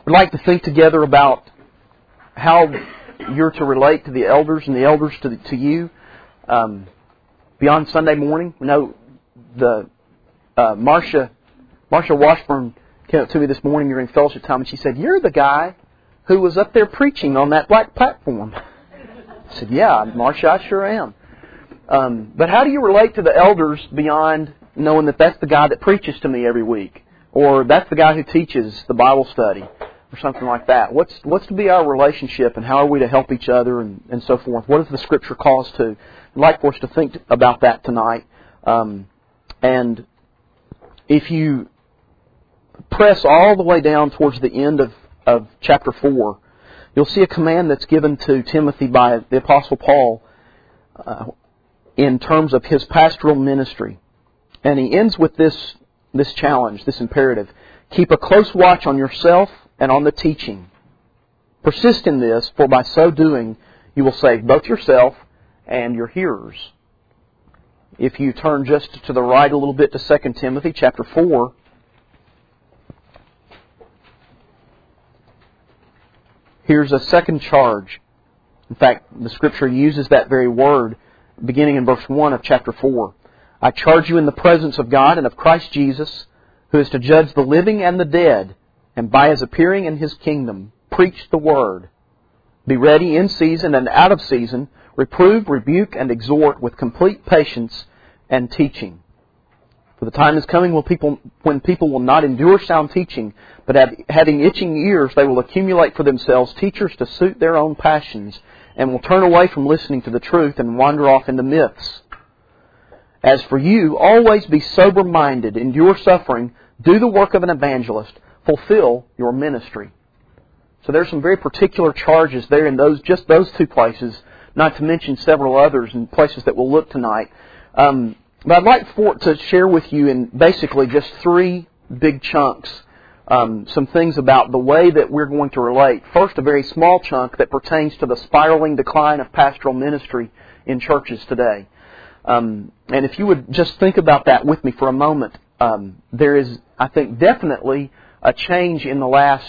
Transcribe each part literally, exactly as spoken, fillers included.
we'd like to think together about how you're to relate to the elders and the elders to to you um, beyond Sunday morning. We know the uh, Marcia Marcia Washburn came up to me this morning during fellowship time, and she said, "You're the guy who was up there preaching on that black platform." I said, "Yeah, Marcia, I sure am." Um, but how do you relate to the elders beyond knowing that that's the guy that preaches to me every week, or that's the guy who teaches the Bible study, or something like that? What's what's to be our relationship, and how are we to help each other, and, and so forth? What does the Scripture call us to? I'd like for us to think about that tonight. Um, and if you press all the way down towards the end of, of chapter four, you'll see a command that's given to Timothy by the Apostle Paul uh, in terms of his pastoral ministry. And he ends with this, this challenge, this imperative. Keep a close watch on yourself and on the teaching. Persist in this, for by so doing you will save both yourself and your hearers. If you turn just to the right a little bit to Second Timothy chapter four, here's a second charge. In fact, the Scripture uses that very word beginning in verse one of chapter four. I charge you in the presence of God and of Christ Jesus, who is to judge the living and the dead, and by His appearing in His kingdom, preach the Word. Be ready in season and out of season, reprove, rebuke, and exhort with complete patience and teaching. For the time is coming when people, when people will not endure sound teaching, but have, having itching ears, they will accumulate for themselves teachers to suit their own passions, and will turn away from listening to the truth and wander off into myths. As for you, always be sober-minded, endure suffering, do the work of an evangelist, fulfill your ministry. So there's some very particular charges there in those just those two places, not to mention several others in places that we'll look tonight. Um, but I'd like for, to share with you in basically just three big chunks Um, some things about the way that we're going to relate. First, a very small chunk that pertains to the spiraling decline of pastoral ministry in churches today. Um, and if you would just think about that with me for a moment, um, there is, I think, definitely a change in the last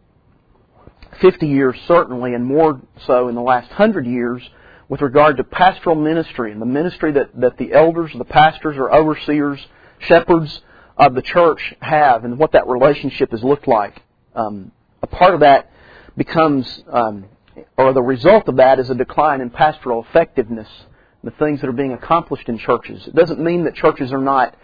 fifty years, certainly, and more so in the last one hundred years, with regard to pastoral ministry and the ministry that, that the elders, the pastors, or overseers, shepherds of the church have, and what that relationship has looked like. Um, a part of that becomes, um, or the result of that is a decline in pastoral effectiveness, the things that are being accomplished in churches. It doesn't mean that churches are not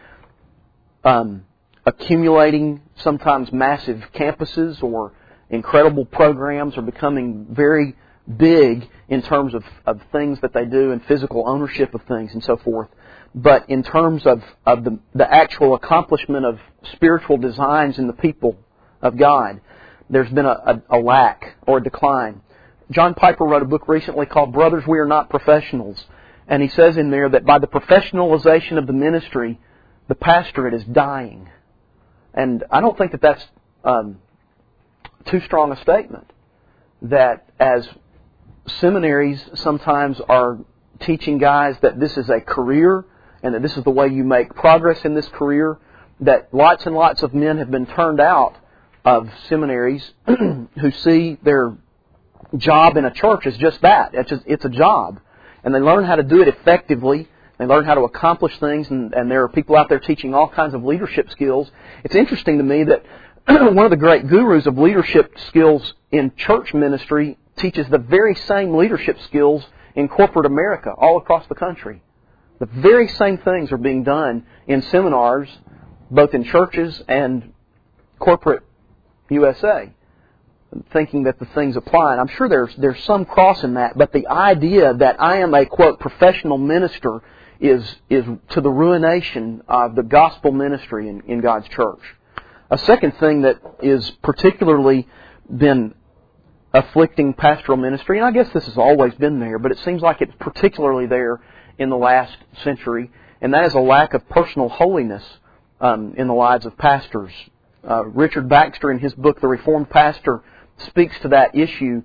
um, accumulating sometimes massive campuses or incredible programs, or becoming very big in terms of, of things that they do and physical ownership of things and so forth. But in terms of, of the, the actual accomplishment of spiritual designs in the people of God, there's been a, a, a lack or a decline. John Piper wrote a book recently called Brothers, We Are Not Professionals. And he says in there that by the professionalization of the ministry, the pastorate is dying. And I don't think that that's um, too strong a statement. That as seminaries sometimes are teaching guys that this is a career, and that this is the way you make progress in this career, that lots and lots of men have been turned out of seminaries who see their job in a church as just that. It's, just, it's a job. And they learn how to do it effectively. They learn how to accomplish things, and, and there are people out there teaching all kinds of leadership skills. It's interesting to me that one of the great gurus of leadership skills in church ministry teaches the very same leadership skills in corporate America all across the country. The very same things are being done in seminars, both in churches and corporate U S A, thinking that the things apply. And I'm sure there's there's some cross in that, but the idea that I am a, quote, professional minister is is to the ruination of the gospel ministry in, in God's church. A second thing that is particularly been afflicting pastoral ministry, and I guess this has always been there, but it seems like it's particularly there in the last century, and that is a lack of personal holiness um, in the lives of pastors. Uh, Richard Baxter, in his book, The Reformed Pastor, speaks to that issue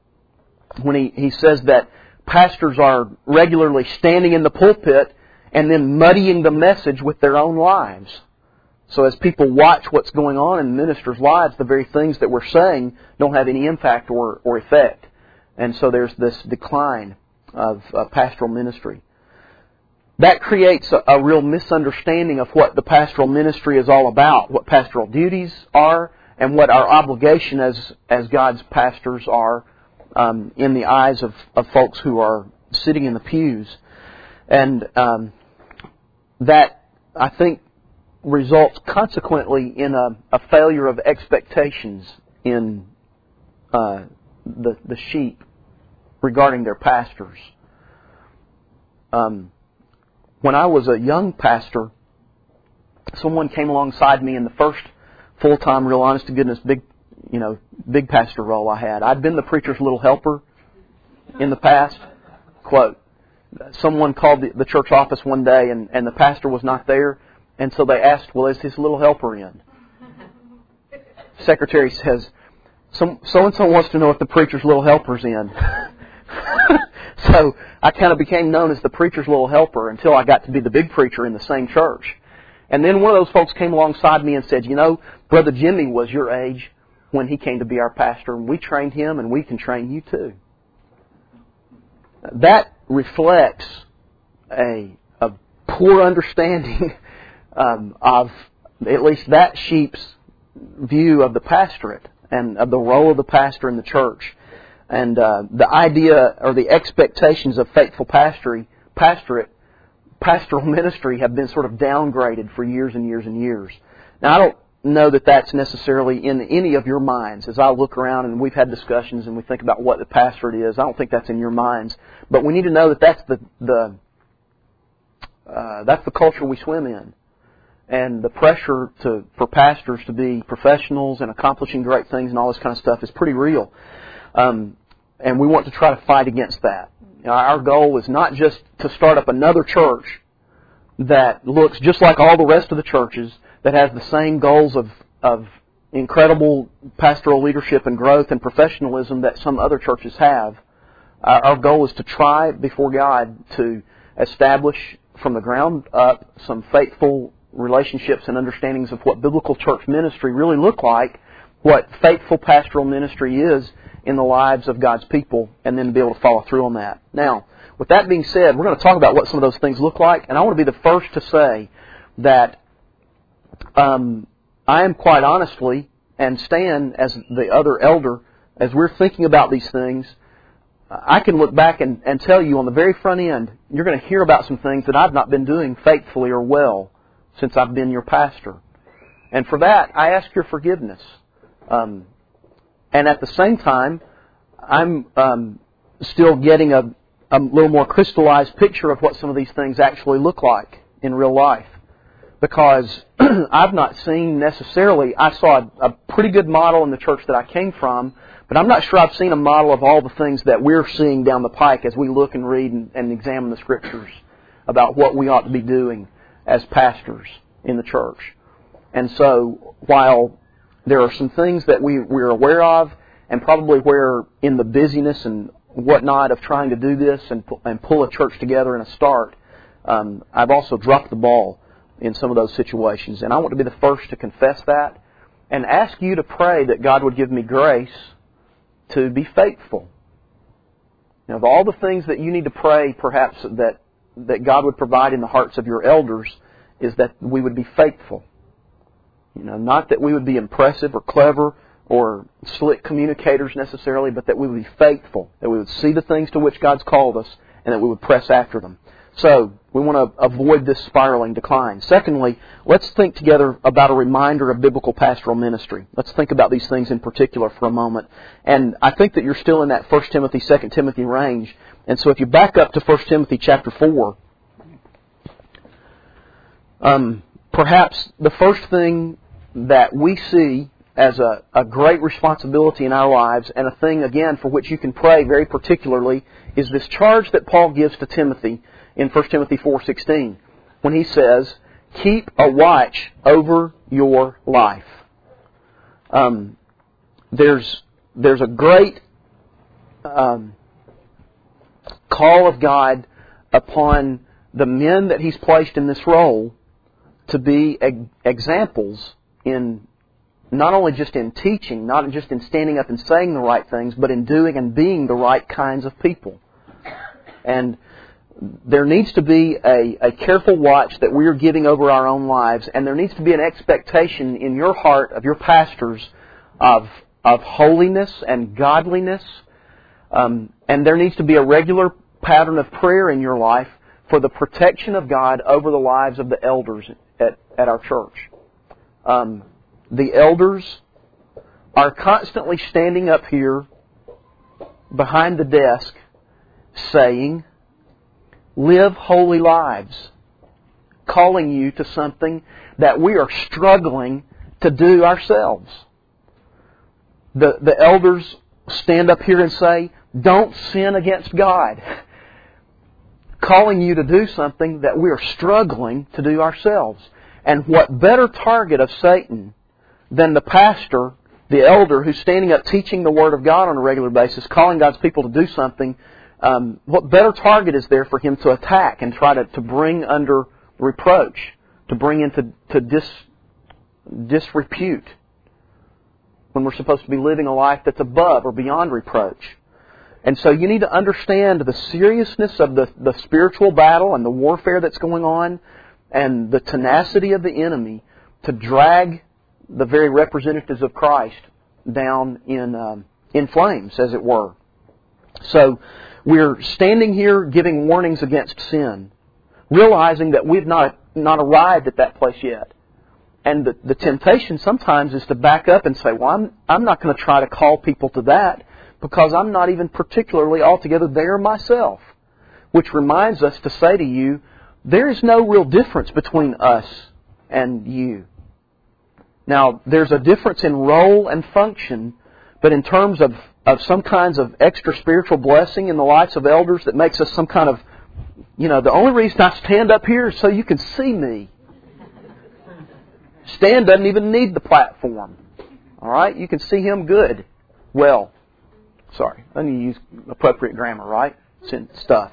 when he, he says that pastors are regularly standing in the pulpit and then muddying the message with their own lives. So as people watch what's going on in ministers' lives, the very things that we're saying don't have any impact or, or effect. And so there's this decline of uh, pastoral ministry. That creates a, a real misunderstanding of what the pastoral ministry is all about, what pastoral duties are, and what our obligation as as God's pastors are um, in the eyes of, of folks who are sitting in the pews. And um, that, I think, results consequently in a, a failure of expectations in uh, the the sheep regarding their pastors. Um, when I was a young pastor, someone came alongside me in the first full-time, real honest to goodness, big, you know, big pastor role I had. I'd been the preacher's little helper in the past. Quote, someone called the, the church office one day and, and the pastor was not there. And so they asked, well, is his little helper in? Secretary says, so, so-and-so wants to know if the preacher's little helper's in. So I kind of became known as the preacher's little helper until I got to be the big preacher in the same church. And then one of those folks came alongside me and said, you know, Brother Jimmy was your age when he came to be our pastor, and we trained him, and we can train you too. That reflects a, a poor understanding um, of at least that sheep's view of the pastorate and of the role of the pastor in the church. And uh, the idea or the expectations of faithful pastory, pastorate, pastoral ministry have been sort of downgraded for years and years and years. Now, I don't know that that's necessarily in any of your minds. As I look around and we've had discussions and we think about what the pastorate is, I don't think that's in your minds. But we need to know that that's the the uh, that's the culture we swim in. And the pressure to for pastors to be professionals and accomplishing great things and all this kind of stuff is pretty real. Um, and we want to try to fight against that. You know, our goal is not just to start up another church that looks just like all the rest of the churches, that has the same goals of, of incredible pastoral leadership and growth and professionalism that some other churches have. Uh, our goal is to try before God to establish from the ground up some faithful relationships and understandings of what biblical church ministry really look like, what faithful pastoral ministry is in the lives of God's people, and then to be able to follow through on that. Now, with that being said, we're going to talk about what some of those things look like, and I want to be the first to say that um, I am quite honestly, and Stan as the other elder, as we're thinking about these things, I can look back and, and tell you on the very front end, you're going to hear about some things that I've not been doing faithfully or well since I've been your pastor. And for that, I ask your forgiveness. Um, and at the same time, I'm um, still getting a, a little more crystallized picture of what some of these things actually look like in real life. Because I've not seen necessarily, I saw a, a pretty good model in the church that I came from, but I'm not sure I've seen a model of all the things that we're seeing down the pike as we look and read and, and examine the Scriptures about what we ought to be doing as pastors in the church. And so, while there are some things that we, we're aware of, and probably where in the busyness and whatnot of trying to do this and, and pull a church together in a start, um, I've also dropped the ball in some of those situations. And I want to be the first to confess that and ask you to pray that God would give me grace to be faithful. Now, of all the things that you need to pray, perhaps that, that God would provide in the hearts of your elders, is that we would be faithful. You know, not that we would be impressive or clever or slick communicators necessarily, but that we would be faithful, that we would see the things to which God's called us, and that we would press after them. So, we want to avoid this spiraling decline. Secondly, let's think together about a reminder of biblical pastoral ministry. Let's think about these things in particular for a moment. And I think that you're still in that First Timothy, Second Timothy range. And so if you back up to First Timothy chapter four, um, perhaps the first thing that we see as a, a great responsibility in our lives, and a thing, again, for which you can pray very particularly, is this charge that Paul gives to Timothy in First Timothy four sixteen, when he says, keep a watch over your life. Um, there's there's a great um, call of God upon the men that He's placed in this role to be examples in not only just in teaching, not just in standing up and saying the right things, but in doing and being the right kinds of people. And there needs to be a, a careful watch that we are giving over our own lives, and there needs to be an expectation in your heart of your pastors of of holiness and godliness, um, and there needs to be a regular pattern of prayer in your life for the protection of God over the lives of the elders at, at our church. Um, the elders are constantly standing up here behind the desk saying, live holy lives, calling you to something that we are struggling to do ourselves. The, the elders stand up here and say, don't sin against God, calling you to do something that we are struggling to do ourselves. And what better target of Satan than the pastor, the elder, who's standing up teaching the Word of God on a regular basis, calling God's people to do something. Um, what better target is there for him to attack and try to, to bring under reproach, to bring into to dis, disrepute, when we're supposed to be living a life that's above or beyond reproach? And so you need to understand the seriousness of the, the spiritual battle and the warfare that's going on, and the tenacity of the enemy to drag the very representatives of Christ down in um, in flames, as it were. So we're standing here giving warnings against sin, realizing that we've not not arrived at that place yet. And the, the temptation sometimes is to back up and say, well, I'm, I'm not going to try to call people to that because I'm not even particularly altogether there myself. Which reminds us to say to you, there is no real difference between us and you. Now, there's a difference in role and function, but in terms of, of some kinds of extra spiritual blessing in the lives of elders that makes us some kind of, you know, the only reason I stand up here is so you can see me. Stan doesn't even need the platform. All right? You can see him good. Well, sorry. I need to use appropriate grammar, right? Stuff.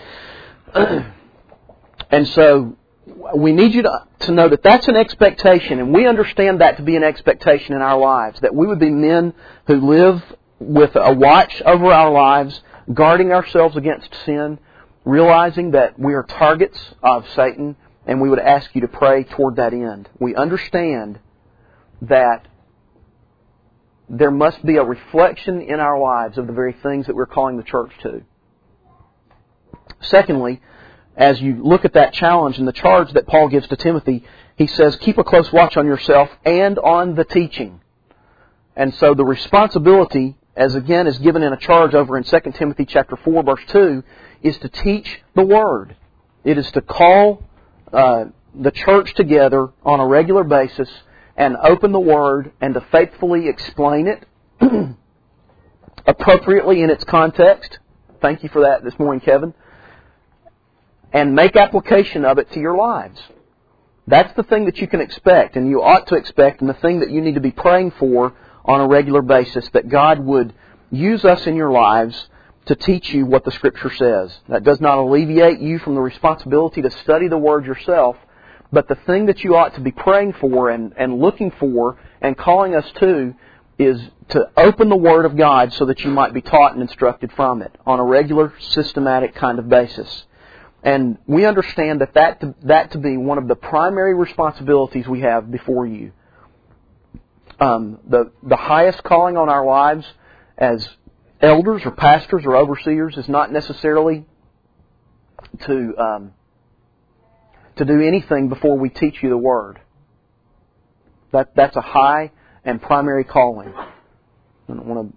And so we need you to, to know that that's an expectation, and we understand that to be an expectation in our lives, that we would be men who live with a watch over our lives, guarding ourselves against sin, realizing that we are targets of Satan, and we would ask you to pray toward that end. We understand that there must be a reflection in our lives of the very things that we're calling the church to. Secondly, as you look at that challenge and the charge that Paul gives to Timothy, he says, keep a close watch on yourself and on the teaching. And so the responsibility, as again is given in a charge over in Second Timothy chapter four, verse two, is to teach the Word. It is to call uh, the church together on a regular basis and open the Word and to faithfully explain it appropriately in its context. Thank you for that this morning, Kevin. And make application of it to your lives. That's the thing that you can expect, and you ought to expect, and the thing that you need to be praying for on a regular basis, that God would use us in your lives to teach you what the Scripture says. That does not alleviate you from the responsibility to study the Word yourself, but the thing that you ought to be praying for and, and looking for and calling us to is to open the Word of God so that you might be taught and instructed from it on a regular, systematic kind of basis. And we understand that that to, that to be one of the primary responsibilities we have before you. Um, the the highest calling on our lives as elders or pastors or overseers is not necessarily to um, to do anything before we teach you the Word. That that's a high and primary calling. I don't want to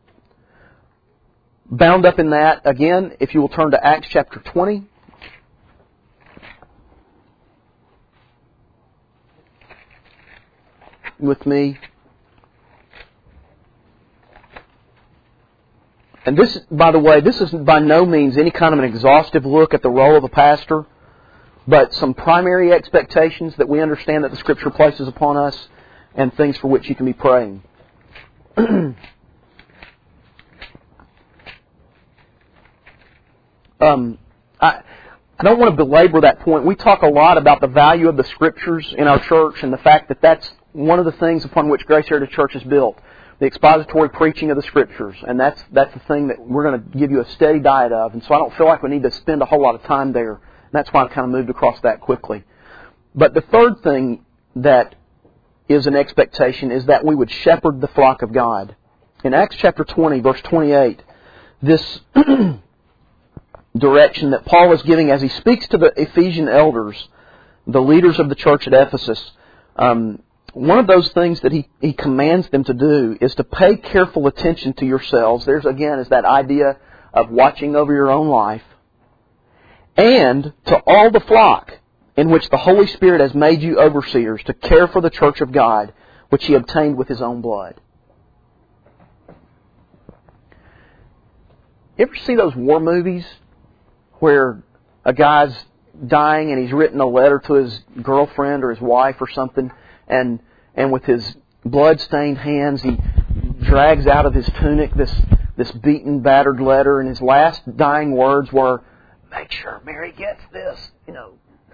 bound up in that again. If you will turn to Acts chapter twenty. With me. And this, by the way, this is by no means any kind of an exhaustive look at the role of a pastor, but some primary expectations that we understand that the Scripture places upon us and things for which you can be praying. um, I, I don't want to belabor that point. We talk a lot about the value of the Scriptures in our church and the fact that that's one of the things upon which Grace Heritage Church is built. The expository preaching of the Scriptures. And that's that's the thing that we're going to give you a steady diet of. And so I don't feel like we need to spend a whole lot of time there. And that's why I kind of moved across that quickly. But the third thing that is an expectation is that we would shepherd the flock of God. In Acts chapter twenty, verse twenty-eight, this direction that Paul is giving as he speaks to the Ephesian elders, the leaders of the church at Ephesus, um, one of those things that he, he commands them to do is to pay careful attention to yourselves. There's, again, is that idea of watching over your own life. And to all the flock in which the Holy Spirit has made you overseers to care for the church of God, which He obtained with His own blood. You ever see those war movies where a guy's dying and he's written a letter to his girlfriend or his wife or something, and and with his blood-stained hands he drags out of his tunic this this beaten, battered letter, and his last dying words were, "Make sure Mary gets this," you know.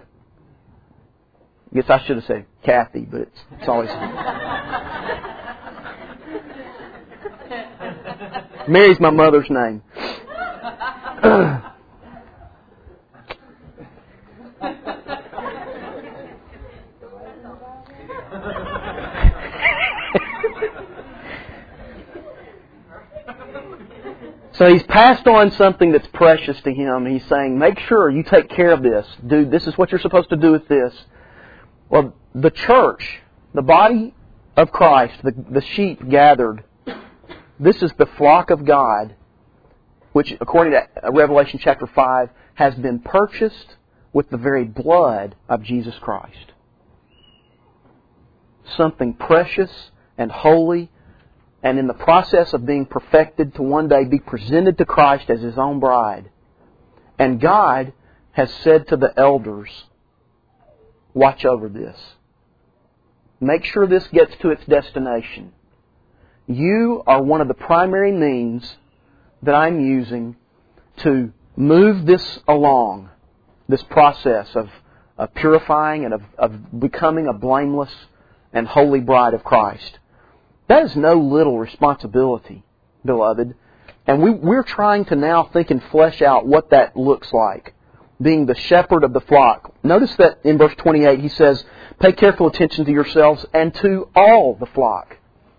I guess I should have said Kathy, but it's, it's always... Mary's my mother's name. So he's passed on something that's precious to him. He's saying, make sure you take care of this. Dude, this is what you're supposed to do with this. Well, the church, the body of Christ, the, the sheep gathered, this is the flock of God, which, according to Revelation chapter five, has been purchased with the very blood of Jesus Christ. Something precious and holy, and in the process of being perfected to one day be presented to Christ as His own bride. And God has said to the elders, watch over this. Make sure this gets to its destination. You are one of the primary means that I'm using to move this along, this process of, of purifying and of, of becoming a blameless and holy bride of Christ. That is no little responsibility, beloved. And we, we're trying to now think and flesh out what that looks like, being the shepherd of the flock. Notice that in verse twenty-eight he says, pay careful attention to yourselves and to all the flock.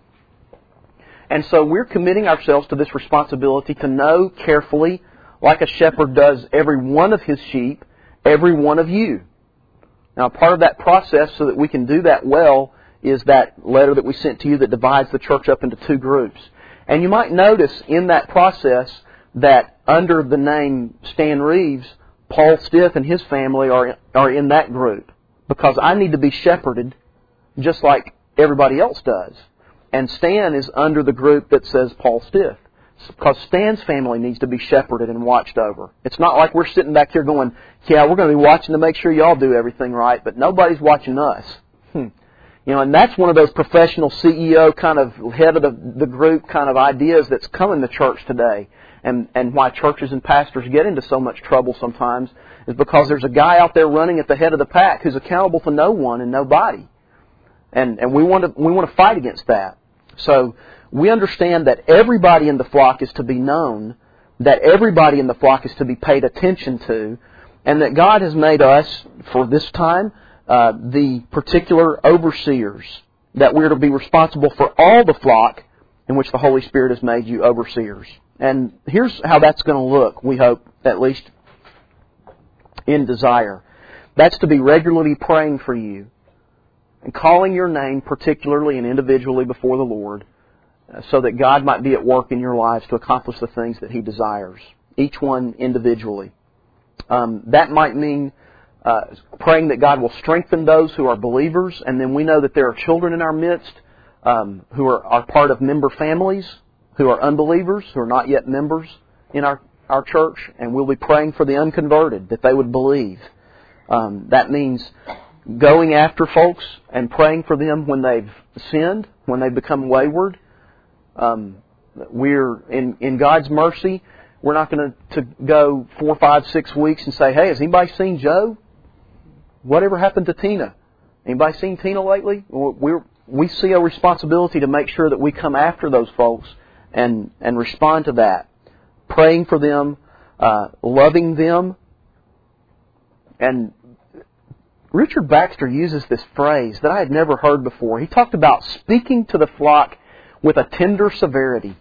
And so we're committing ourselves to this responsibility to know carefully, like a shepherd does every one of his sheep, every one of you. Now, part of that process so that we can do that well is that letter that we sent to you that divides the church up into two groups. And you might notice in that process that under the name Stan Reeves, Paul Stith and his family are are in that group, because I need to be shepherded just like everybody else does. And Stan is under the group that says Paul Stith, because Stan's family needs to be shepherded and watched over. It's not like we're sitting back here going, yeah, we're going to be watching to make sure y'all do everything right, but nobody's watching us. Hmm. You know, and that's one of those professional C E O kind of head of the, the group kind of ideas that's coming to church today. And, and why churches and pastors get into so much trouble sometimes is because there's a guy out there running at the head of the pack who's accountable to no one and nobody. And, and we want to, we want to fight against that. So we understand that everybody in the flock is to be known, that everybody in the flock is to be paid attention to, and that God has made us, for this time, uh, the particular overseers, that we're to be responsible for all the flock in which the Holy Spirit has made you overseers. And here's how that's going to look, we hope, at least in desire. That's to be regularly praying for you and calling your name particularly and individually before the Lord, uh, so that God might be at work in your lives to accomplish the things that He desires, each one individually. Um, that might mean uh, praying that God will strengthen those who are believers, and then we know that there are children in our midst um, who are, are part of member families, who are unbelievers, who are not yet members in our, our church, and we'll be praying for the unconverted, that they would believe. Um, that means going after folks and praying for them when they've sinned, when they've become wayward. Um, we're in, in God's mercy, We're not going to, to go four, five, six weeks and say, hey, has anybody seen Joe? Whatever happened to Tina? Anybody seen Tina lately? We're, we see a responsibility to make sure that we come after those folks and, and respond to that. Praying for them, uh, loving them. And Richard Baxter uses this phrase that I had never heard before. He talked about speaking to the flock with a tender severity.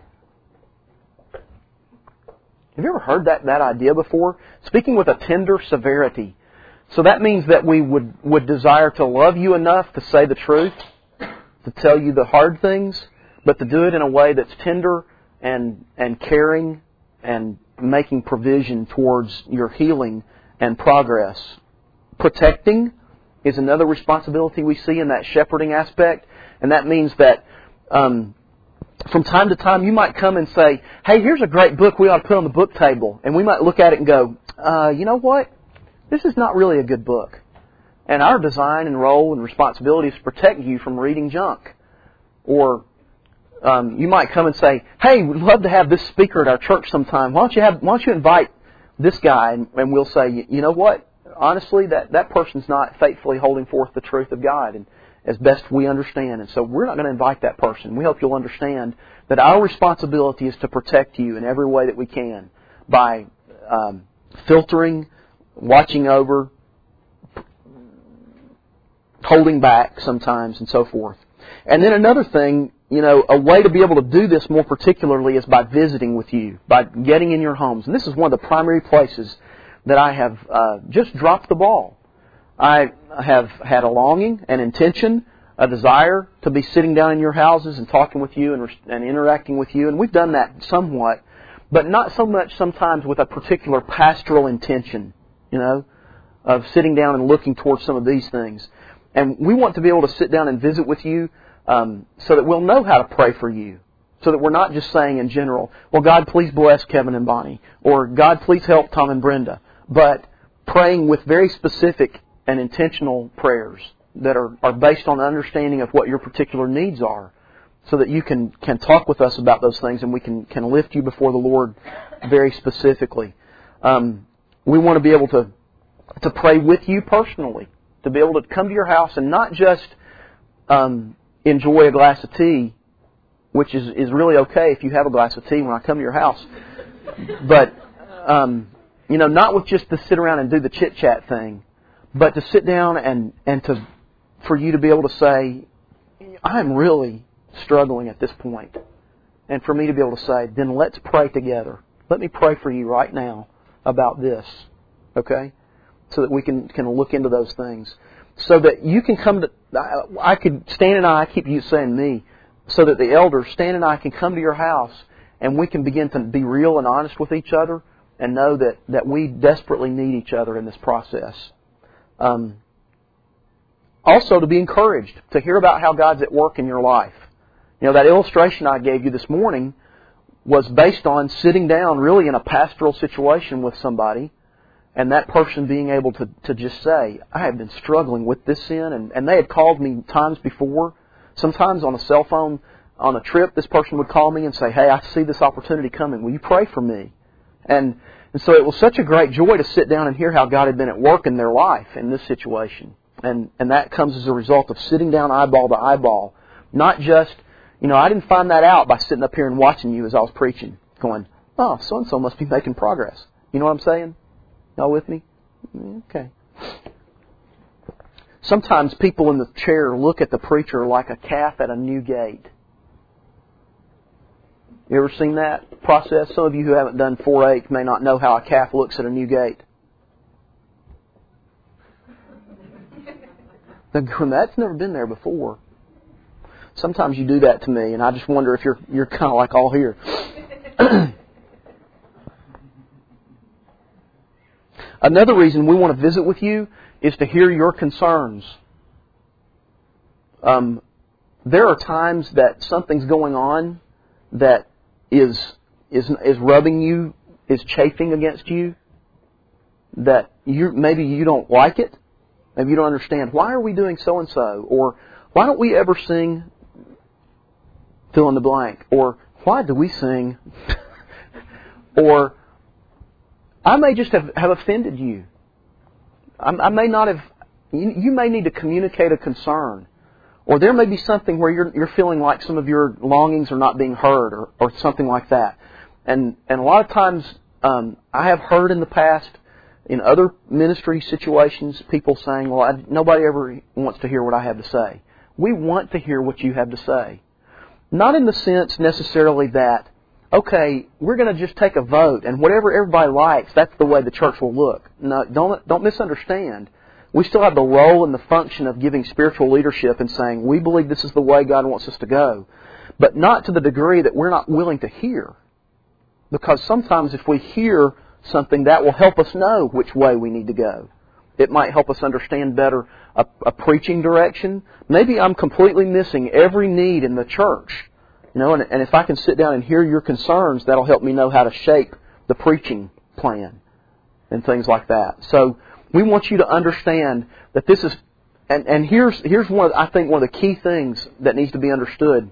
Have you ever heard that, that idea before? Speaking with a tender severity. So that means that we would, would desire to love you enough to say the truth, to tell you the hard things, but to do it in a way that's tender and, and caring and making provision towards your healing and progress. Protecting is another responsibility we see in that shepherding aspect, and that means that um, from time to time you might come and say, hey, here's a great book we ought to put on the book table. And we might look at it and go, uh, you know what? This is not really a good book. And our design and role and responsibility is to protect you from reading junk. Or um, you might come and say, hey, we'd love to have this speaker at our church sometime. Why don't you, have, why don't you invite this guy? And, and we'll say, you know what? Honestly, that, that person's not faithfully holding forth the truth of God and as best we understand. And so we're not going to invite that person. We hope you'll understand that our responsibility is to protect you in every way that we can by um, filtering, watching over, holding back sometimes, and so forth. And then another thing, you know, a way to be able to do this more particularly is by visiting with you, by getting in your homes. And this is one of the primary places that I have uh, just dropped the ball. I have had a longing, an intention, a desire to be sitting down in your houses and talking with you and, and interacting with you. And we've done that somewhat, but not so much sometimes with a particular pastoral intention, you know, of sitting down and looking towards some of these things. And we want to be able to sit down and visit with you um, so that we'll know how to pray for you. So that we're not just saying in general, well, God, please bless Kevin and Bonnie, or God, please help Tom and Brenda, but praying with very specific and intentional prayers that are, are based on understanding of what your particular needs are, so that you can, can talk with us about those things and we can, can lift you before the Lord very specifically. Um, we want to be able to, to pray with you personally, to be able to come to your house and not just um, enjoy a glass of tea, which is, is really okay if you have a glass of tea when I come to your house, but um, you know, not with just to sit around and do the chit-chat thing, but to sit down and, and to for you to be able to say, I'm really struggling at this point. And for me to be able to say, then let's pray together. Let me pray for you right now about this. Okay? So that we can, can look into those things. So that you can come to, I could, Stan and I, I keep you saying me, so that the elders, Stan and I, can come to your house and we can begin to be real and honest with each other and know that, that we desperately need each other in this process. Um, also, to be encouraged, to hear about how God's at work in your life. You know, that illustration I gave you this morning was based on sitting down really in a pastoral situation with somebody and that person being able to, to just say, I have been struggling with this sin, and, and they had called me times before. Sometimes on a cell phone, on a trip, this person would call me and say, hey, I see this opportunity coming. Will you pray for me? And And so it was such a great joy to sit down and hear how God had been at work in their life in this situation. And and that comes as a result of sitting down eyeball to eyeball. Not just, you know, I didn't find that out by sitting up here and watching you as I was preaching, going, oh, so-and-so must be making progress. You know what I'm saying? Y'all with me? Okay. Sometimes people in the chair look at the preacher like a calf at a new gate. You ever seen that process? Some of you who haven't done four H may not know how a calf looks at a new gate. That's never been there before. Sometimes you do that to me, and I just wonder if you're you're kind of like all here. Another reason we want to visit with you is to hear your concerns. Um, there are times that something's going on that is is is rubbing you, is chafing against you, that you maybe you don't like it, maybe you don't understand. Why are we doing so and so? Or why don't we ever sing fill in the blank? Or why do we sing? Or I may just have, have offended you. I, I may not have, you, you may need to communicate a concern. Or there may be something where you're, you're feeling like some of your longings are not being heard or, or something like that. And, and a lot of times, um, I have heard in the past, in other ministry situations, people saying, well, I, nobody ever wants to hear what I have to say. We want to hear what you have to say. Not in the sense necessarily that, okay, we're going to just take a vote and whatever everybody likes, that's the way the church will look. No, don't, don't misunderstand. We still have the role and the function of giving spiritual leadership and saying, we believe this is the way God wants us to go. But not to the degree that we're not willing to hear. Because sometimes if we hear something, that will help us know which way we need to go. It might help us understand better a, a preaching direction. Maybe I'm completely missing every need in the church. You know, and, and if I can sit down and hear your concerns, that'll help me know how to shape the preaching plan and things like that. So we want you to understand that this is, and, and here's here's one of, I think one of the key things that needs to be understood.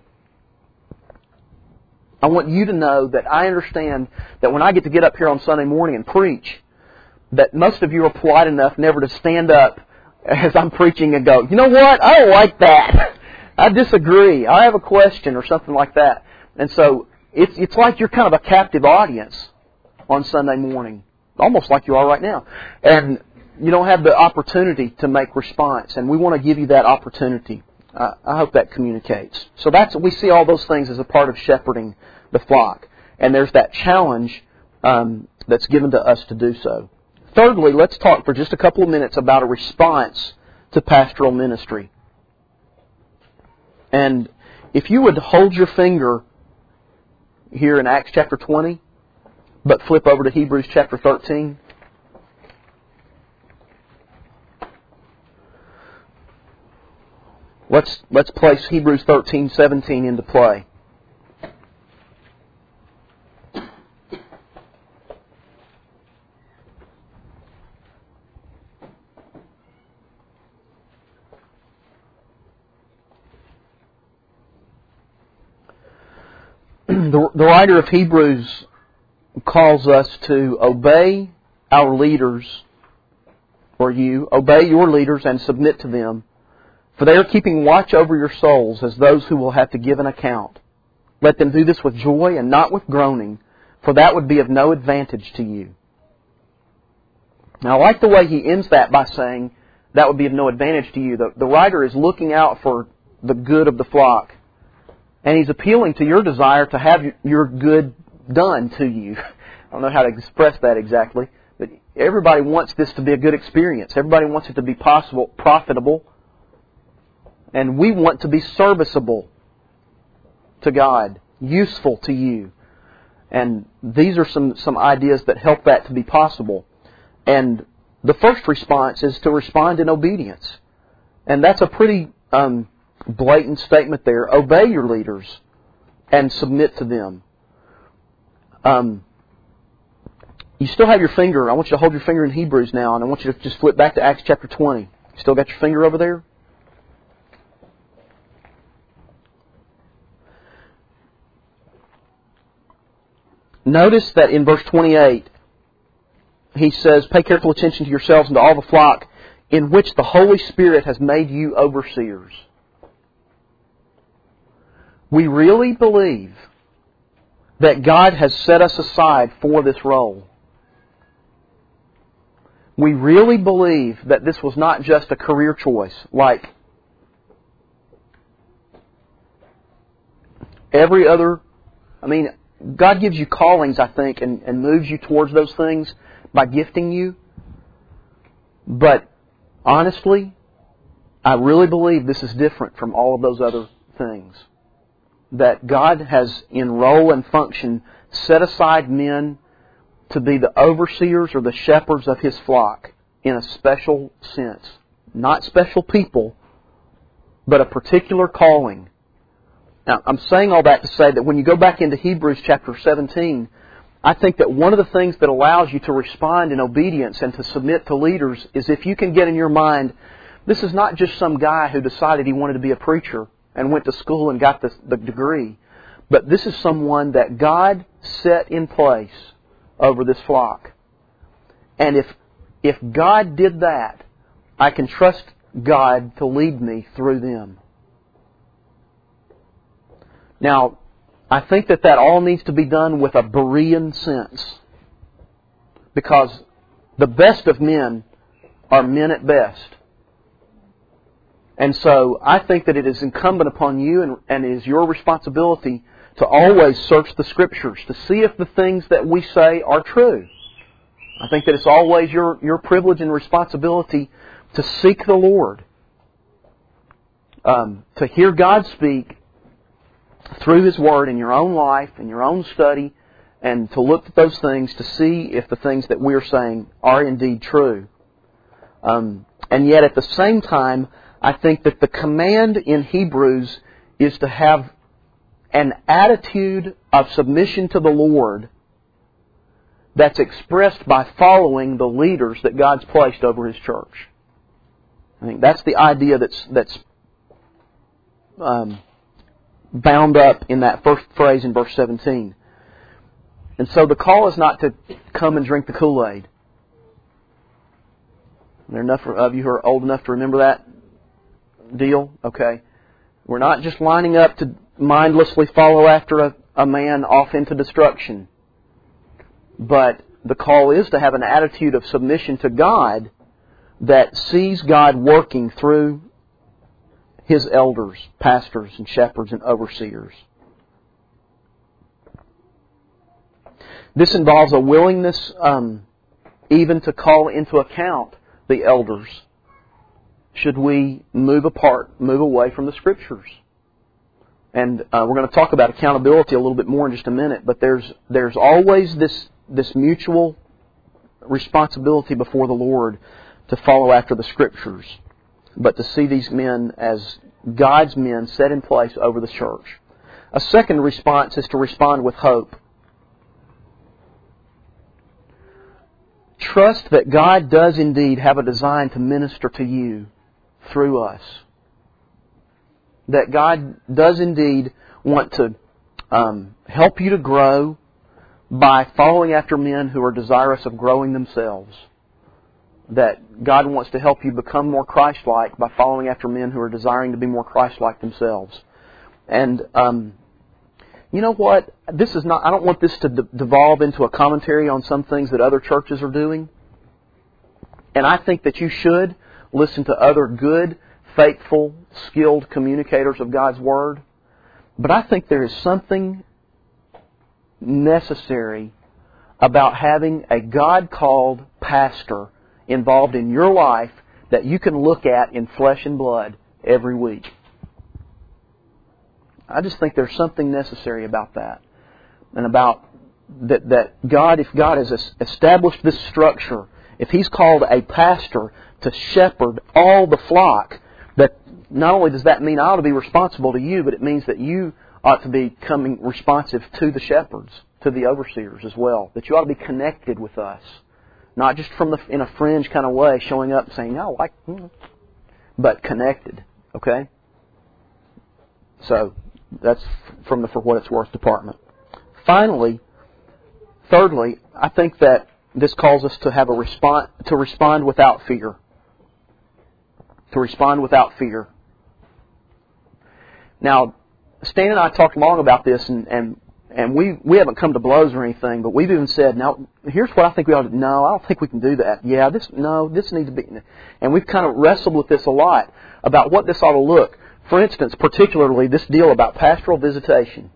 I want you to know that I understand that when I get to get up here on Sunday morning and preach, that most of you are polite enough never to stand up as I'm preaching and go, you know what, I don't like that. I disagree. I have a question or something like that. And so it's it's like you're kind of a captive audience on Sunday morning, almost like you are right now. And you don't have the opportunity to make response, and we want to give you that opportunity. I, I hope that communicates. So that's we see all those things as a part of shepherding the flock. And there's that challenge um, that's given to us to do so. Thirdly, let's talk for just a couple of minutes about a response to pastoral ministry. And if you would hold your finger here in Acts chapter twenty, but flip over to Hebrews chapter thirteen. Let's let's place Hebrews thirteen seventeen into play. The, the writer of Hebrews calls us to obey our leaders, or you, obey your leaders and submit to them. For they are keeping watch over your souls as those who will have to give an account. Let them do this with joy and not with groaning, for that would be of no advantage to you. Now, I like the way he ends that by saying that would be of no advantage to you. The, the writer is looking out for the good of the flock. And he's appealing to your desire to have your good done to you. I don't know how to express that exactly, but everybody wants this to be a good experience. Everybody wants it to be possible, profitable. And we want to be serviceable to God, useful to you. And these are some, some ideas that help that to be possible. And the first response is to respond in obedience. And that's a pretty um, blatant statement there. Obey your leaders and submit to them. Um, you still have your finger. I want you to hold your finger in Hebrews now, and I want you to just flip back to Acts chapter twenty. You still got your finger over there? Notice that in verse twenty-eight, he says, pay careful attention to yourselves and to all the flock in which the Holy Spirit has made you overseers. We really believe that God has set us aside for this role. We really believe that this was not just a career choice, like every other, I mean, God gives you callings, I think, and, and moves you towards those things by gifting you. But honestly, I really believe this is different from all of those other things. That God has, in role and function, set aside men to be the overseers or the shepherds of His flock in a special sense. Not special people, but a particular calling. Now, I'm saying all that to say that when you go back into Hebrews chapter seventeen, I think that one of the things that allows you to respond in obedience and to submit to leaders is if you can get in your mind, this is not just some guy who decided he wanted to be a preacher and went to school and got the, the degree, but this is someone that God set in place over this flock. And if if God did that, I can trust God to lead me through them. Now, I think that that all needs to be done with a Berean sense. Because the best of men are men at best. And so I think that it is incumbent upon you and, and it is your responsibility to always search the Scriptures to see if the things that we say are true. I think that it's always your, your privilege and responsibility to seek the Lord. Um, to hear God speak through His Word in your own life, in your own study, and to look at those things to see if the things that we are saying are indeed true. Um, and yet at the same time, I think that the command in Hebrews is to have an attitude of submission to the Lord that's expressed by following the leaders that God's placed over His church. I think that's the idea that's that's um, bound up in that first phrase in verse seventeen. And so the call is not to come and drink the Kool-Aid. Are there enough of you who are old enough to remember that deal? Okay. We're not just lining up to mindlessly follow after a, a man off into destruction. But the call is to have an attitude of submission to God that sees God working through His elders, pastors, and shepherds and overseers. This involves a willingness um, even to call into account the elders should we move apart, move away from the Scriptures. And uh, we're going to talk about accountability a little bit more in just a minute, but there's there's always this this mutual responsibility before the Lord to follow after the Scriptures, but to see these men as God's men set in place over the church. A second response is to respond with hope. Trust that God does indeed have a design to minister to you through us. That God does indeed want to um, help you to grow by following after men who are desirous of growing themselves. That God wants to help you become more Christ-like by following after men who are desiring to be more Christ-like themselves. And um, you know what? This is not. I don't want this to de- devolve into a commentary on some things that other churches are doing. And I think that you should listen to other good, faithful, skilled communicators of God's Word. But I think there is something necessary about having a God-called pastor involved in your life that you can look at in flesh and blood every week. I just think there's something necessary about that. And about that, that God, if God has established this structure, if He's called a pastor to shepherd all the flock, that not only does that mean I ought to be responsible to you, but it means that you ought to be becoming responsive to the shepherds, to the overseers as well. That you ought to be connected with us. Not just from the in a fringe kind of way, showing up and saying, "No, like," but connected. Okay? So, that's from the For What It's Worth department. Finally, thirdly, I think that this calls us to have a response, to respond without fear. To respond without fear. Now, Stan and I talked long about this, and, and and we we haven't come to blows or anything, but we've even said, now, here's what I think we ought to do. No, I don't think we can do that. Yeah, this no, this needs to be. And we've kind of wrestled with this a lot about what this ought to look. For instance, particularly this deal about pastoral visitation.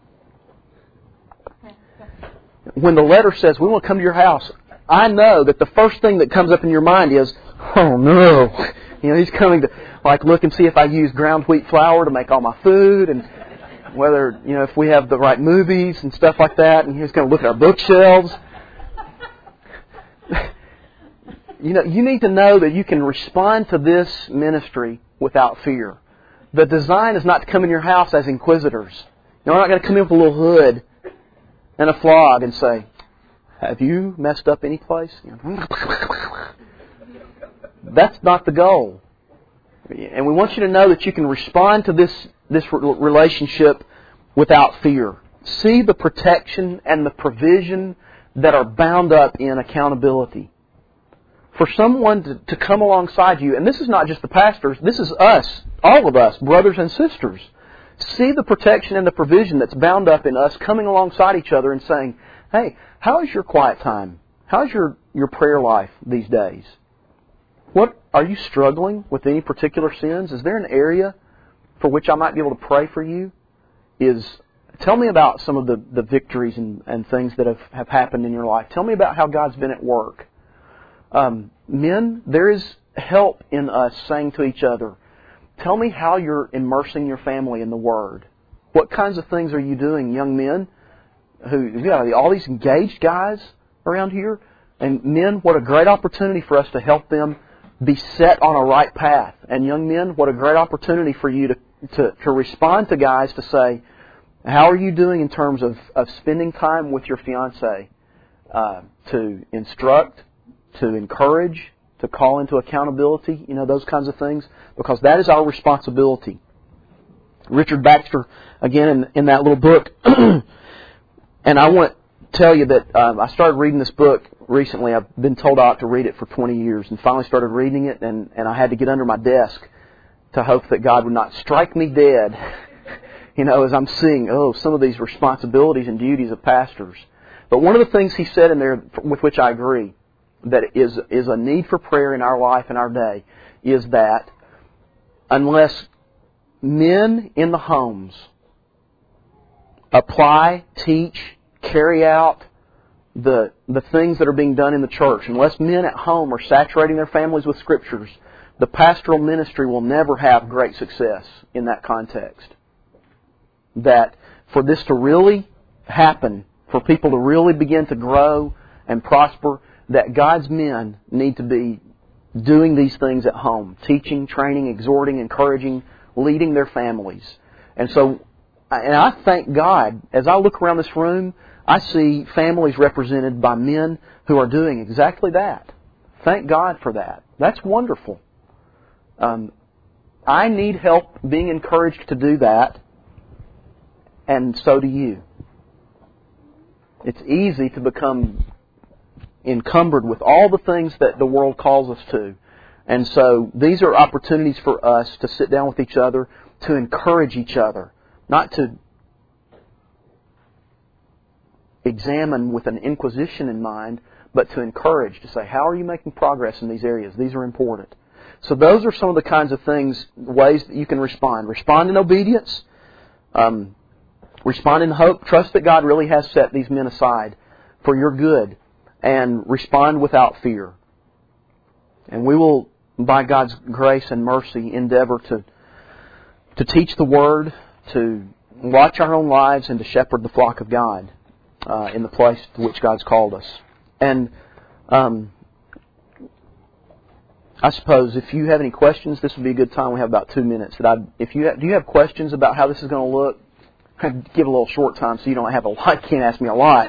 When the letter says, we want to come to your house, I know that the first thing that comes up in your mind is, oh no, you know, he's coming to like look and see if I use ground wheat flour to make all my food, and whether, you know, if we have the right movies and stuff like that, and he's going to look at our bookshelves. You know, you need to know that you can respond to this ministry without fear. The design is not to come in your house as inquisitors. You're not going to come in with a little hood and a flog and say, have you messed up any place? That's not the goal. And we want you to know that you can respond to this, this relationship without fear. See the protection and the provision that are bound up in accountability. for someone to, to come alongside you, and this is not just the pastors, this is us, all of us, brothers and sisters. See the protection and the provision that's bound up in us coming alongside each other and saying, hey, how is your quiet time? How's your, your prayer life these days? What are you struggling with any particular sins? Is there an area for which I might be able to pray for you? Is tell me about some of the, the victories and, and things that have, have happened in your life. Tell me about how God's been at work. Um, men, there is help in us saying to each other, tell me how you're immersing your family in the Word. What kinds of things are you doing, young men? Who you got all these engaged guys around here, and men, what a great opportunity for us to help them be set on a right path. And young men, what a great opportunity for you to, to, to respond to guys to say, how are you doing in terms of, of spending time with your fiancé? Uh, to instruct, to encourage, to call into accountability, you know, those kinds of things, because that is our responsibility. Richard Baxter, again, in, in that little book, and I want to tell you that um, I started reading this book recently. I've been told I ought to read it for twenty years, and finally started reading it, and, and I had to get under my desk to hope that God would not strike me dead, you know, as I'm seeing, oh, some of these responsibilities and duties of pastors. But one of the things he said in there, with which I agree, that is is a need for prayer in our life and our day, is that unless men in the homes apply, teach, carry out the the things that are being done in the church, unless men at home are saturating their families with Scriptures, the pastoral ministry will never have great success in that context. That for this to really happen, for people to really begin to grow and prosper, that God's men need to be doing these things at home, teaching, training, exhorting, encouraging, leading their families. And so, and I thank God, as I look around this room, I see families represented by men who are doing exactly that. Thank God for that. That's wonderful. Um, I need help being encouraged to do that, and so do you. It's easy to become encumbered with all the things that the world calls us to. And so these are opportunities for us to sit down with each other, to encourage each other, not to examine with an inquisition in mind, but to encourage, to say, how are you making progress in these areas? These are important. So those are some of the kinds of things, ways that you can respond. Respond in obedience. Um, respond in hope. Trust that God really has set these men aside for your good. And respond without fear. And we will, by God's grace and mercy, endeavor to to teach the Word, to watch our own lives, and to shepherd the flock of God uh, in the place to which God's called us. And um, I suppose if you have any questions, this would be a good time. We have about two minutes. That I, if you have, do you have questions about how this is going to look? I'd give a little short time so you don't have a lot. You can't ask me a lot.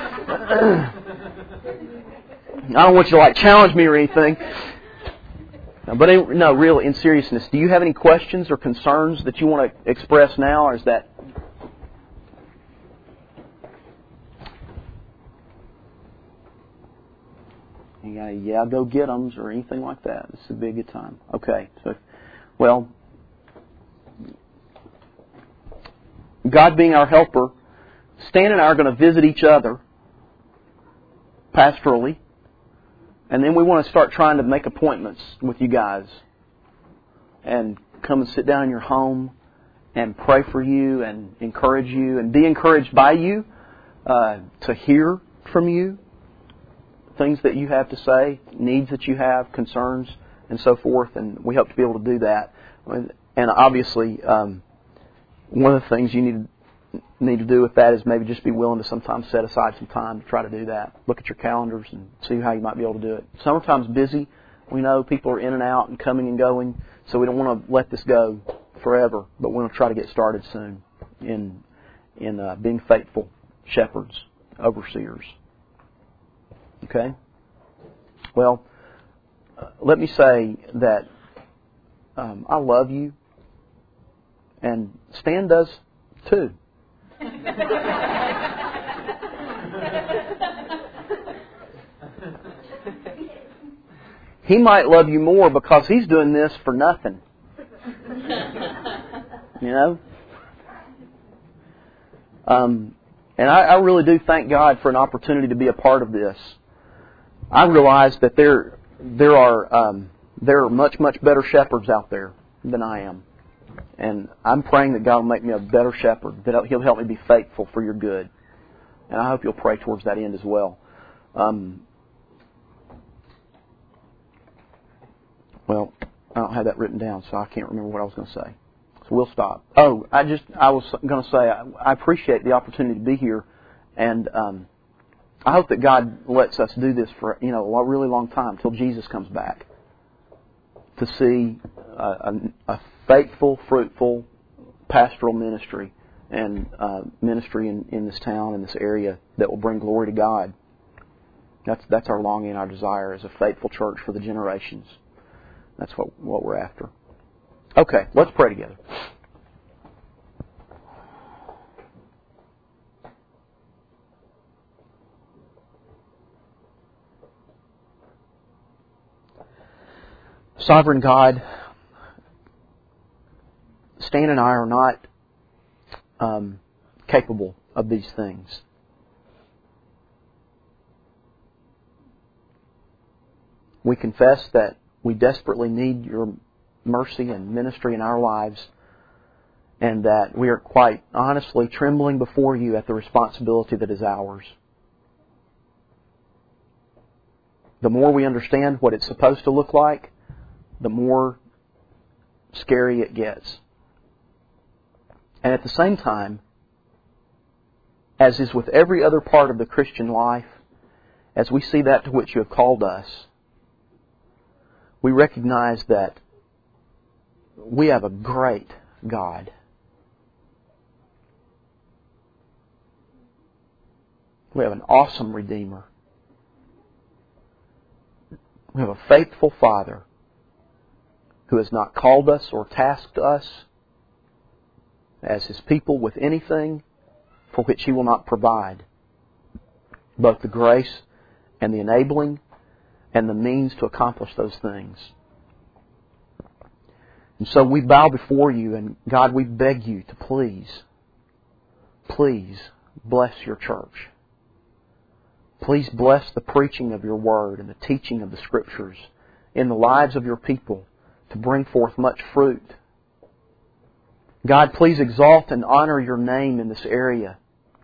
I don't want you to like challenge me or anything. But in, no, really, in seriousness, do you have any questions or concerns that you want to express now, or is that... You got yeah, go get 'ems or anything like that? This would be a good time. Okay, so, well, God being our helper, Stan and I are going to visit each other pastorally. And then we want to start trying to make appointments with you guys. And come and sit down in your home and pray for you and encourage you and be encouraged by you, uh, to hear from you things that you have to say, needs that you have, concerns, and so forth. And we hope to be able to do that. And obviously, um, one of the things you need need to do with that is maybe just be willing to sometimes set aside some time to try to do that. Look at your calendars and see how you might be able to do it. Summertime's busy. We know people are in and out and coming and going, so we don't want to let this go forever, but we want to try to get started soon in in uh, being faithful shepherds, overseers. Okay? Well, uh, let me say that um, I love you, and Stan does too. he might love you more because he's doing this for nothing. You know? Um, and I, I really do thank God for an opportunity to be a part of this. I realize that there there are um, there are much, much better shepherds out there than I am. And I'm praying that God will make me a better shepherd, that He'll help me be faithful for your good. And I hope you'll pray towards that end as well. Um, well, I don't have that written down, so I can't remember what I was going to say. So we'll stop. Oh, I just I was going to say I, I appreciate the opportunity to be here, and um, I hope that God lets us do this for you know a really long time till Jesus comes back, to see a, a, a faithful, fruitful pastoral ministry and uh, ministry in, in this town, in this area, that will bring glory to God. That's that's our longing, our desire, is a faithful church for the generations. That's what what we're after. Okay, let's pray together. Sovereign God, Stan and I are not um, capable of these things. We confess that we desperately need your mercy and ministry in our lives, and that we are quite honestly trembling before you at the responsibility that is ours. The more we understand what it's supposed to look like, the more scary it gets. And at the same time, as is with every other part of the Christian life, as we see that to which you have called us, we recognize that we have a great God. We have an awesome Redeemer. We have a faithful Father who has not called us or tasked us as His people with anything for which He will not provide both the grace and the enabling and the means to accomplish those things. And so we bow before you, and God, we beg you to please, please bless your church. Please bless the preaching of your word and the teaching of the Scriptures in the lives of your people to bring forth much fruit. God, please exalt and honor your name in this area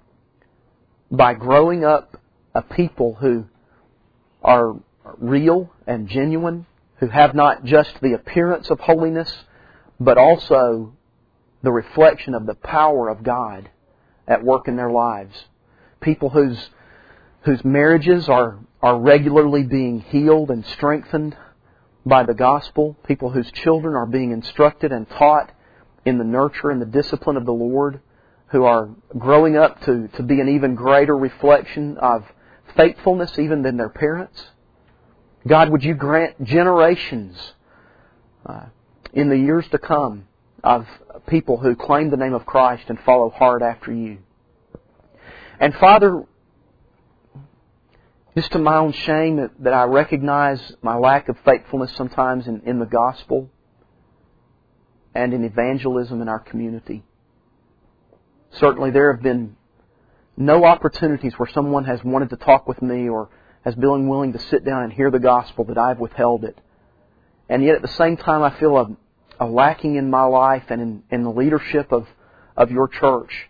by growing up a people who are real and genuine, who have not just the appearance of holiness, but also the reflection of the power of God at work in their lives. People whose whose marriages are, are regularly being healed and strengthened by the gospel. People whose children are being instructed and taught in the nurture and the discipline of the Lord, who are growing up to, to be an even greater reflection of faithfulness even than their parents. God, would you grant generations uh, in the years to come of people who claim the name of Christ and follow hard after you. And Father, just to my own shame that, that I recognize my lack of faithfulness sometimes in, in the gospel and in evangelism in our community. Certainly there have been no opportunities where someone has wanted to talk with me or has been willing to sit down and hear the gospel that I've withheld it. And yet at the same time I feel a, a lacking in my life and in, in the leadership of, of your church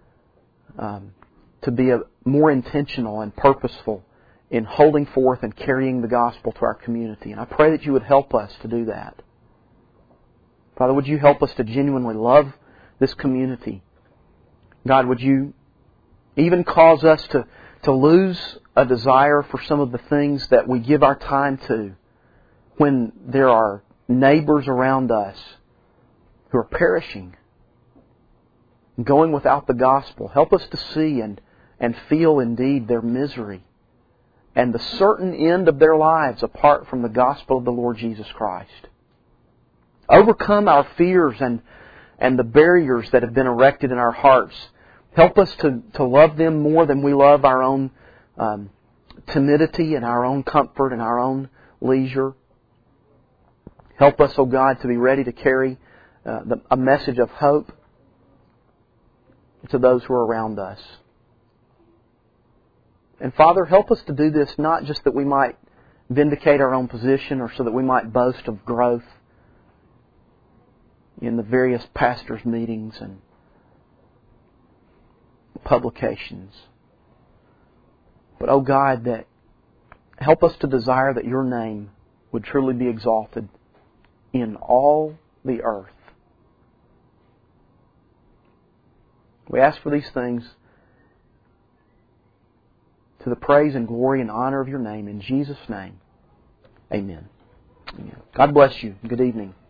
um, to be a, more intentional and purposeful in holding forth and carrying the gospel to our community. And I pray that you would help us to do that. Father, would you help us to genuinely love this community? God, would you even cause us to, to lose a desire for some of the things that we give our time to when there are neighbors around us who are perishing, going without the gospel. Help us to see and, and feel indeed their misery and the certain end of their lives apart from the gospel of the Lord Jesus Christ. Overcome our fears and, and the barriers that have been erected in our hearts. Help us to, to love them more than we love our own um, timidity and our own comfort and our own leisure. Help us, O God, to be ready to carry uh, the, a message of hope to those who are around us. And Father, help us to do this not just that we might vindicate our own position or so that we might boast of growth in the various pastors' meetings and publications. But, oh God, that help us to desire that Your name would truly be exalted in all the earth. We ask for these things to the praise and glory and honor of Your name. In Jesus' name, amen. Amen. God bless you. Good evening.